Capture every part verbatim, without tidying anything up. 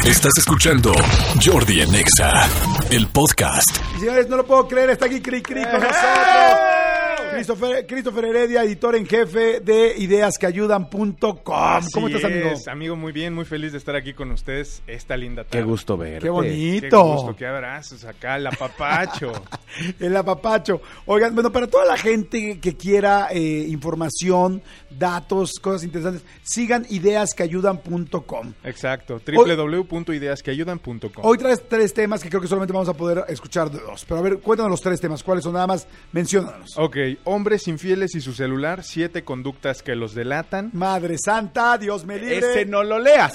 Estás escuchando Jordi en Exa, el podcast. Y señores, no lo puedo creer, está aquí Cri Cri con nosotros. Christopher, Christopher Heredia, editor en jefe de ideas que ayudan punto com. ¿Cómo estás, amigo? Es, amigo, muy bien, muy feliz de estar aquí con ustedes esta linda tarde. Qué gusto verte. Qué bonito. Qué gusto, qué abrazos acá, el apapacho. El apapacho. Oigan, bueno, para toda la gente que quiera eh, información, datos, cosas interesantes, sigan ideas que ayudan punto com. Exacto, doble u doble u doble u punto ideas que ayudan punto com. Hoy traes tres temas que creo que solamente vamos a poder escuchar de dos. Pero a ver, cuéntanos los tres temas. ¿Cuáles son? Nada más, menciónanos. Ok, hombres infieles y su celular, siete conductas que los delatan. Madre santa, Dios me libre. Ese no lo leas.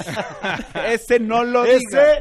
Ese no lo Ese digas.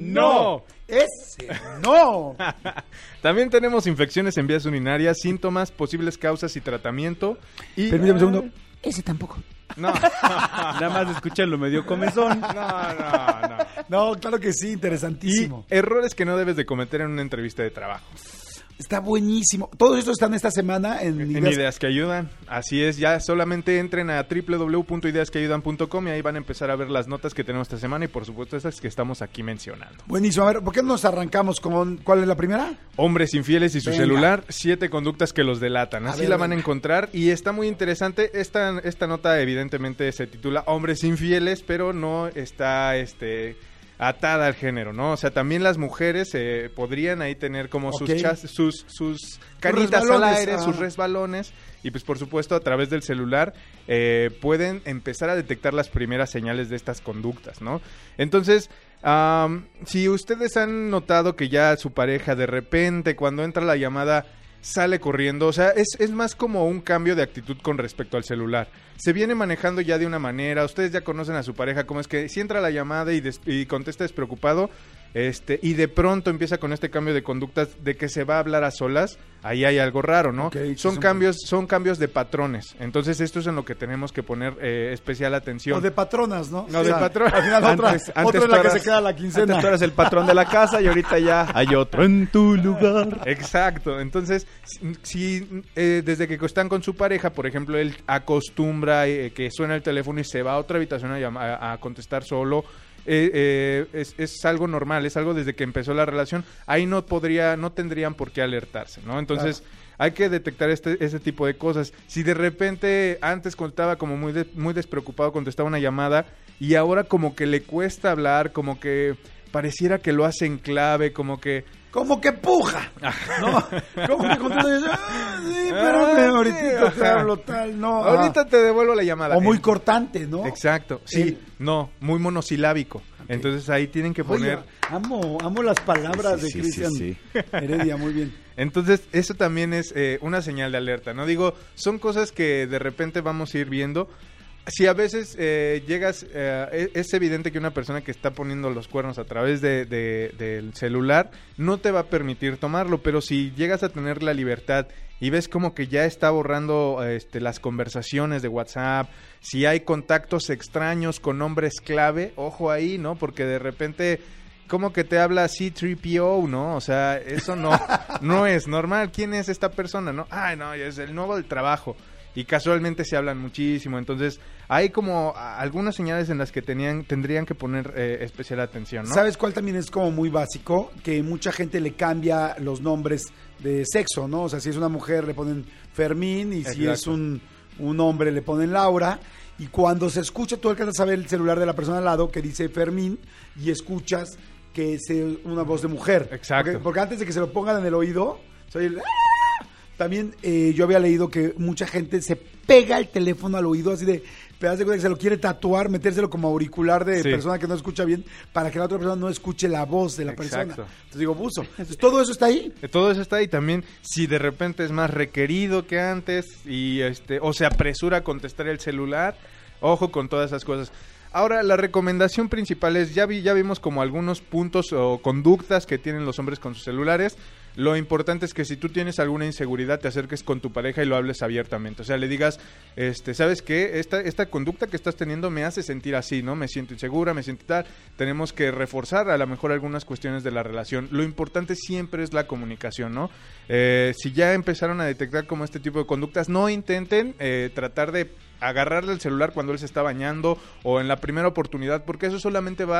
no. Ese no. También tenemos infecciones en vías urinarias, síntomas, posibles causas y tratamiento. Y... Permítame un segundo. Ese tampoco. No. Nada más escucharlo medio comezón. No, no, no. No, claro que sí, interesantísimo. Y errores que no debes de cometer en una entrevista de trabajo. Está buenísimo. Todos estos están esta semana en, En ideas... Ideas que Ayudan. Así es, ya solamente entren a doble u doble u doble u punto ideas que ayudan punto com y ahí van a empezar a ver las notas que tenemos esta semana y por supuesto esas que estamos aquí mencionando. Buenísimo. A ver, ¿por qué no nos arrancamos con... ¿Cuál es la primera? Hombres infieles y su Venga. celular, siete conductas que los delatan. A Así ver, la van a venga. encontrar y está muy interesante. Esta, esta nota evidentemente se titula Hombres infieles, pero no está... este atada al género, ¿no? O sea, también las mujeres eh, podrían ahí tener como Ok. sus, chas, sus sus canitas al resbalones, aire, ah. sus resbalones y pues por supuesto a través del celular eh, pueden empezar a detectar las primeras señales de estas conductas, ¿no? Entonces, um, si ustedes han notado que ya su pareja de repente cuando entra la llamada sale corriendo, o sea, es, es más como un cambio de actitud con respecto al celular. Se viene manejando ya de una manera, ustedes ya conocen a su pareja, como es que si entra la llamada y, des, y contesta despreocupado, este, y de pronto empieza con este cambio de conductas de que se va a hablar a solas, ahí hay algo raro, ¿no? Okay, son sí, cambios, son cambios de patrones, entonces esto es en lo que tenemos que poner eh, especial atención. O de patronas, ¿no? No, de patronas. Al final otra, Antes- otra antes es la tú que eras- se queda la quincena. Antes tú eras el patrón de la casa y ahorita ya hay otro en tu lugar. Exacto, entonces si, si, eh, desde que están con su pareja, por ejemplo, él acostumbra eh, que suena el teléfono y se va a otra habitación a, llama- a, a contestar solo, eh, eh, es, es algo normal, es algo desde que empezó la relación, ahí no podría, no tendrían por qué alertarse, ¿no? Entonces Claro. hay que detectar este, ese tipo de cosas. Si de repente antes contestaba como muy, de, muy despreocupado, contestaba una llamada y ahora como que le cuesta hablar, como que pareciera que lo hace en clave, como que... Como que puja, ¿no? Como que contesta y dice, ah, sí, espérame, Ah, ahorita sí, te ajá. hablo tal, no. Ahorita ajá. te devuelvo la llamada. O muy Eh, cortante, ¿no? Exacto, sí, Eh, no, muy monosilábico. Entonces ahí tienen que poner... Oye, amo, amo las palabras de Sí, sí, Cristian sí, Heredia, muy bien. Entonces eso también es eh, una señal de alerta, ¿no? Digo, son cosas que de repente vamos a ir viendo. Si a veces eh, llegas, eh, es evidente que una persona que está poniendo los cuernos a través de, de, del celular no te va a permitir tomarlo, pero si llegas a tener la libertad y ves como que ya está borrando este, las conversaciones de WhatsApp, si hay contactos extraños con nombres clave, ojo ahí, ¿no? Porque de repente... como que te habla C tres P O, ¿no? O sea, eso no, no es normal. ¿Quién es esta persona, no? Ay, no, es el nuevo del trabajo. Y casualmente se hablan muchísimo. Entonces, hay como a- algunas señales en las que tenían, tendrían que poner eh, especial atención, ¿no? ¿Sabes cuál también es como muy básico? Que mucha gente le cambia los nombres de sexo, ¿no? O sea, si es una mujer le ponen Fermín y si Exacto. es un, un hombre le ponen Laura. Y cuando se escucha, tú alcanzas a ver el celular de la persona al lado que dice Fermín y escuchas que es eh, una voz de mujer. Exacto. Porque, porque antes de que se lo pongan en el oído, soy el... ¡ah! También eh, yo había leído que mucha gente se pega el teléfono al oído así de... Pero haz de cuenta que se lo quiere tatuar, metérselo como auricular de Sí. persona que no escucha bien para que la otra persona no escuche la voz de la Exacto. persona. Entonces digo, buzo. Entonces, todo eso está ahí. Eh, Todo eso está ahí también. Si de repente es más requerido que antes y este o se apresura a contestar el celular, ojo con todas esas cosas. Ahora, la recomendación principal es, ya vi, ya vimos como algunos puntos o conductas que tienen los hombres con sus celulares. Lo importante es que si tú tienes alguna inseguridad, te acerques con tu pareja y lo hables abiertamente. O sea, le digas, este, ¿sabes qué? Esta, esta conducta que estás teniendo me hace sentir así, ¿no? Me siento insegura, me siento tal. Tenemos que reforzar a lo mejor algunas cuestiones de la relación. Lo importante siempre es la comunicación, ¿no? Eh, si ya empezaron a detectar como este tipo de conductas, no intenten eh, tratar de agarrarle el celular cuando él se está bañando o en la primera oportunidad, porque eso solamente va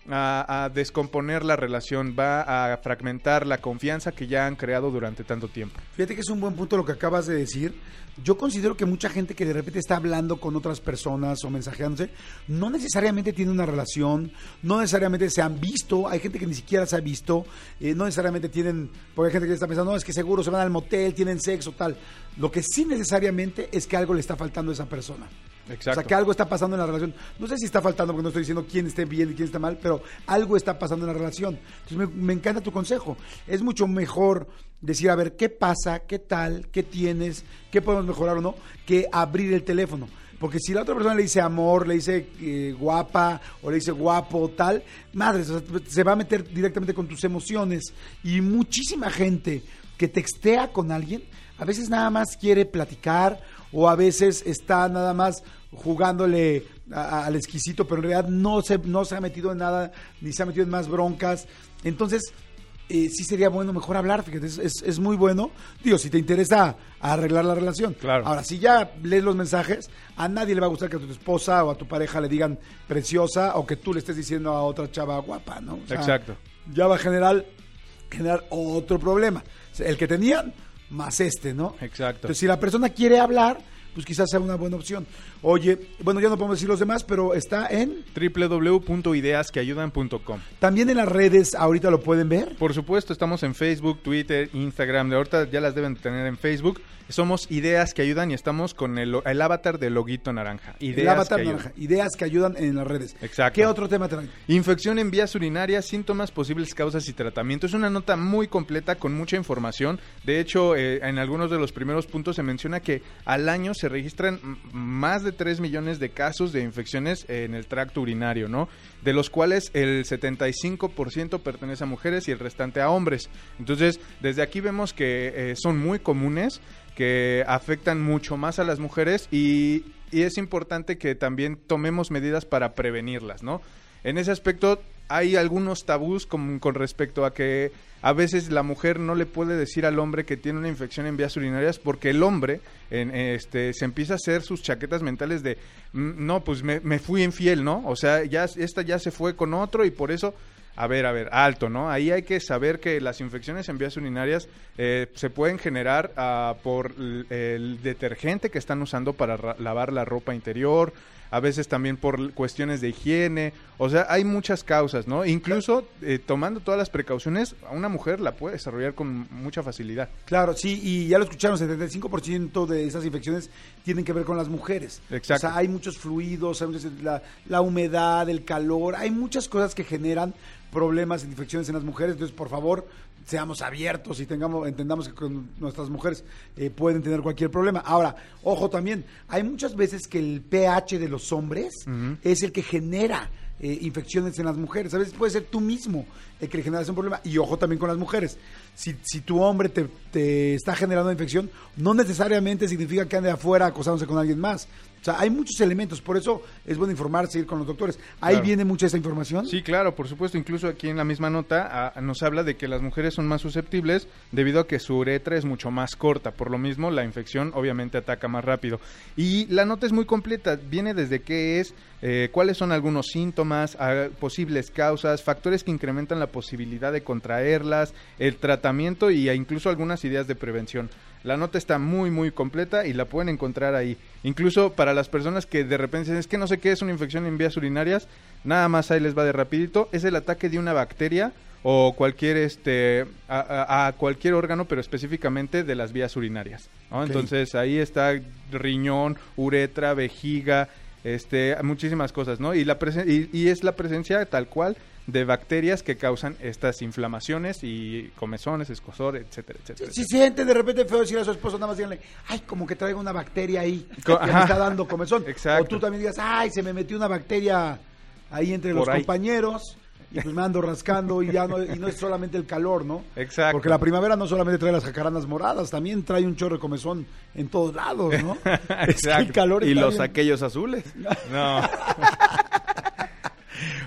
a, a descomponer la relación, va a fragmentar la confianza que ya han creado durante tanto tiempo. Fíjate que es un buen punto lo que acabas de decir. Yo considero que mucha gente que de repente está hablando con otras personas o mensajeándose, no necesariamente tiene una relación, no necesariamente se han visto, hay gente que ni siquiera se ha visto, eh, no necesariamente tienen, porque hay gente que está pensando, no, es que seguro se van al motel, tienen sexo, tal. Lo que sí necesariamente es que algo le está faltando a esa persona. Exacto. O sea, que algo está pasando en la relación. No sé si está faltando, porque no estoy diciendo quién esté bien y quién está mal, pero algo está pasando en la relación. Entonces, me, me encanta tu consejo. Es mucho mejor decir, a ver, ¿qué pasa? ¿Qué tal? ¿Qué tienes? ¿Qué podemos mejorar o no? Que abrir el teléfono. Porque si la otra persona le dice amor, le dice eh, guapa, o le dice guapo, tal, madre, o sea, se va a meter directamente con tus emociones. Y muchísima gente que textea con alguien, a veces nada más quiere platicar, o a veces está nada más jugándole a, a, al exquisito, pero en realidad no se, no se ha metido en nada, ni se ha metido en más broncas. Entonces, eh, sí sería bueno mejor hablar, fíjate, es, es, es muy bueno. Digo, si te interesa arreglar la relación. Claro. Ahora, si ya lees los mensajes, a nadie le va a gustar que a tu esposa o a tu pareja le digan preciosa o que tú le estés diciendo a otra chava guapa, ¿no? O sea, exacto. Ya va a generar, generar otro problema. O sea, el que tenían, más este, ¿no? Exacto. Entonces, si la persona quiere hablar, pues quizás sea una buena opción. Oye, bueno, ya no podemos decir los demás, pero está en doble u doble u doble u punto ideas que ayudan punto com. También en las redes, ahorita lo pueden ver. Por supuesto, estamos en Facebook, Twitter, Instagram. De ahorita ya las deben tener en Facebook. Somos Ideas que Ayudan y estamos con el, el avatar del loguito naranja. Ideas el avatar que naranja. ayudan. Ideas que ayudan en las redes. Exacto. ¿Qué otro tema traen? Infección en vías urinarias, síntomas, posibles causas y tratamiento. Es una nota muy completa con mucha información. De hecho, eh, en algunos de los primeros puntos se menciona que al año se registran m- más de tres millones de casos de infecciones en el tracto urinario, ¿no? De los cuales el setenta y cinco por ciento pertenece a mujeres y el restante a hombres. Entonces, desde aquí vemos que eh, son muy comunes, que afectan mucho más a las mujeres y, y es importante que también tomemos medidas para prevenirlas, ¿no? En ese aspecto hay algunos tabús con, con respecto a que a veces la mujer no le puede decir al hombre que tiene una infección en vías urinarias porque el hombre en, este, se empieza a hacer sus chaquetas mentales de no, pues me, me fui infiel, ¿no? O sea, ya esta ya se fue con otro y por eso... A ver, a ver, alto, ¿no? Ahí hay que saber que las infecciones en vías urinarias eh, se pueden generar uh, por el, el detergente que están usando para ra- lavar la ropa interior, a veces también por cuestiones de higiene, o sea, hay muchas causas, ¿no? Incluso eh, tomando todas las precauciones, a una mujer la puede desarrollar con mucha facilidad. Claro, sí, y ya lo escucharon, setenta y cinco por ciento de esas infecciones tienen que ver con las mujeres. Exacto. O sea, hay muchos fluidos, hay muchas- la, la humedad, el calor, hay muchas cosas que generan problemas, infecciones en las mujeres. Entonces, por favor, seamos abiertos y tengamos, entendamos que con nuestras mujeres eh, pueden tener cualquier problema. Ahora, ojo también, hay muchas veces que el pH de los hombres uh-huh. es el que genera eh, infecciones en las mujeres. A veces puede ser tú mismo el que le generas un problema. Y ojo también con las mujeres. Si, si tu hombre te, te está generando una infección, no necesariamente significa que ande afuera acosándose con alguien más. O sea, hay muchos elementos, por eso es bueno informarse, ir con los doctores. ¿Ahí claro. viene mucha esa información? Sí, claro, por supuesto. Incluso aquí en la misma nota a, nos habla de que las mujeres son más susceptibles debido a que su uretra es mucho más corta. Por lo mismo, la infección obviamente ataca más rápido. Y la nota es muy completa. Viene desde qué es, eh, cuáles son algunos síntomas, a, posibles causas, factores que incrementan la posibilidad de contraerlas, el tratamiento y incluso algunas ideas de prevención. La nota está muy, muy completa y la pueden encontrar ahí. Incluso para las personas que de repente dicen, es que no sé qué es una infección en vías urinarias, nada más ahí les va de rapidito. Es el ataque de una bacteria o cualquier este a, a, a cualquier órgano, pero específicamente de las vías urinarias, ¿no? Okay. Entonces ahí está riñón, uretra, vejiga, este muchísimas cosas, ¿no? Y la presen- y, y es la presencia tal cual de bacterias que causan estas inflamaciones y comezones, escozor, etcétera, etcétera. Si, si siente de repente feo decir a su esposo, nada más díganle, ay, como que traigo una bacteria ahí, Co- que me está dando comezón. Exacto. O tú también digas, ay, se me metió una bacteria ahí entre Por los ahí. compañeros, y pues me ando rascando y ya no, y no es solamente el calor, ¿no? Exacto. Porque la primavera no solamente trae las jacarandas moradas, también trae un chorro de comezón en todos lados, ¿no? Es que el calor y está los bien. aquellos azules. No.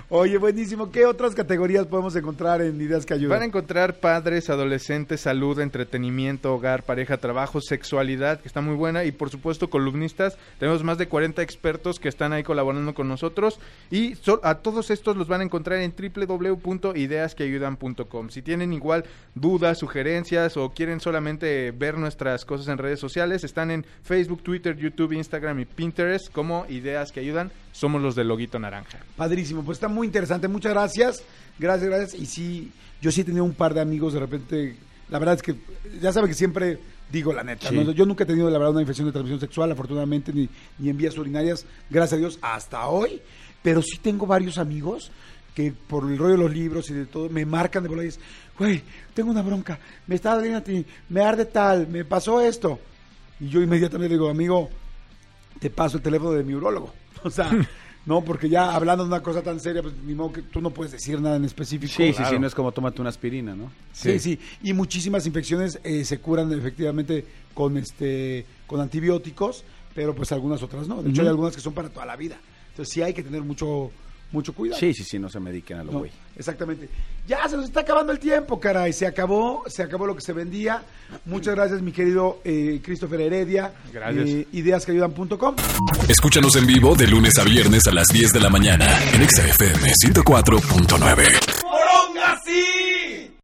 Oye, buenísimo. ¿Qué otras categorías podemos encontrar en Ideas que Ayudan? Van a encontrar padres, adolescentes, salud, entretenimiento, hogar, pareja, trabajo, sexualidad, que está muy buena, y por supuesto columnistas. Tenemos más de cuarenta expertos que están ahí colaborando con nosotros, y so- a todos estos los van a encontrar en doble u doble u doble u punto ideas que ayudan punto com. Si tienen igual dudas, sugerencias o quieren solamente ver nuestras cosas en redes sociales, están en Facebook, Twitter, YouTube, Instagram y Pinterest como Ideas que Ayudan. Somos los del loguito naranja. Padrísimo, pues está muy interesante. Muchas gracias. Gracias, gracias. Y sí, yo sí he tenido un par de amigos de repente. La verdad es que ya saben que siempre digo la neta, Sí. ¿no? Yo nunca he tenido, la verdad, una infección de transmisión sexual, afortunadamente, ni, ni en vías urinarias, gracias a Dios, hasta hoy. Pero sí tengo varios amigos que por el rollo de los libros y de todo, me marcan de bola y dicen, güey, tengo una bronca, me está doliendo a ti, me arde tal, me pasó esto. Y yo inmediatamente digo, amigo, te paso el teléfono de mi urólogo. O sea, no, porque ya hablando de una cosa tan seria, pues ni modo que tú no puedes decir nada en específico. Sí, sí, Claro. sí, no es como tómate una aspirina, ¿no? Sí, sí, y muchísimas infecciones eh, se curan efectivamente con este con antibióticos, pero pues algunas otras no. De hecho, Ujú. hay algunas que son para toda la vida. Entonces sí hay que tener mucho mucho cuidado. Sí, sí, sí, no se mediquen a lo No, güey. exactamente. Ya se nos está acabando el tiempo, caray. Se acabó, se acabó lo que se vendía. Muchas gracias, mi querido eh, Christopher Heredia. Gracias. Eh, ideas que ayudan punto com. Escúchanos en vivo de lunes a viernes a las diez de la mañana en Exa F M ciento cuatro punto nueve.